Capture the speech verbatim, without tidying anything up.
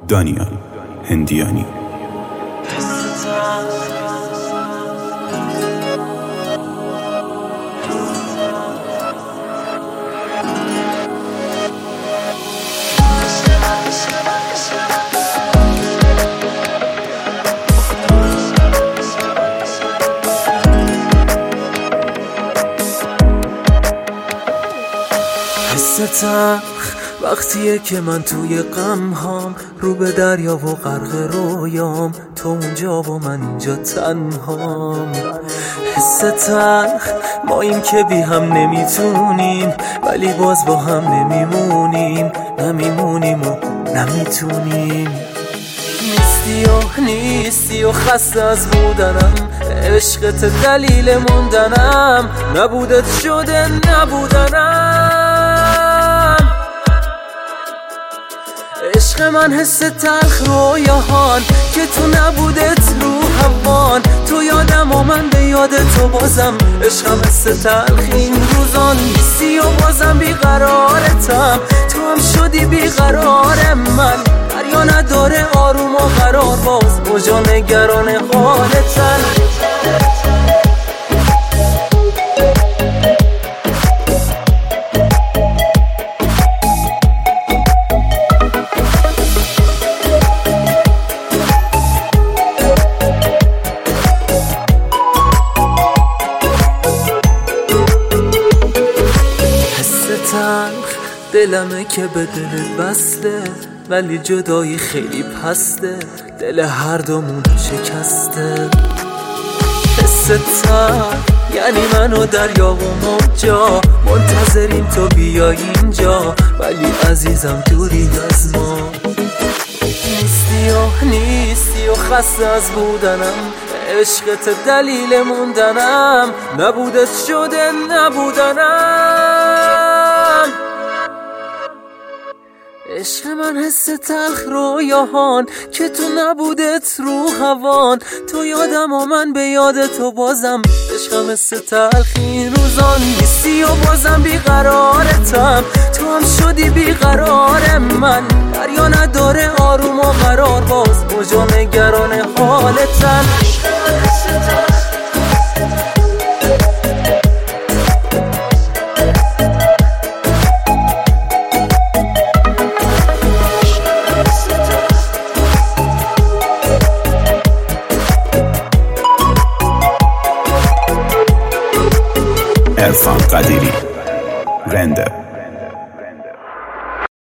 دانیال هندیانی. حس تلخ وقتیه که من توی غم هام، رو به دریا و غرق رویام، تو اونجا و من اینجا تنهام. حس تلخ ما این که بی هم نمیتونیم، ولی باز با هم نمیمونیم، نمیمونیم و نمیتونیم. نیستی و نیستی و خسته از بودنم، عشقت دلیل موندنم، نبودت شده نبودنم. عشق من حس تلخ رویاهان که تو نبودت رو هوان، تو یادم و من به یاد تو بازم، عشقم حس تلخ این روزان. نیستی و بازم بیقرارتم، تو هم شدی بیقرار من، دریا نداره آروم و قرار، باز کجا نگران حالتن. تلخ دلمه که به دلت بسته، ولی جدایی خیلی پسته، دل هر دومون شکسته. حس تلخ یعنی من و دریا و موجا، منتظریم تو بیای اینجا، ولی عزیزم دوری از ما. نیستی و نیستی و خسته از بودنم، عشقت دلیل موندنم، نبودت شده نبودنم. عشق من حس تلخ رویاهان که تو نبودت رو هوان، تو یادم و من به یاد تو بازم، عشقم حس تلخ این روزان. نیستی و بازم بیقرارتم، تو هم شدی بیقرار من، دریا نداره آروم و قرار، باز کجا نگران حالتن. عشق من حس تلخ عرفان قدیری رنده.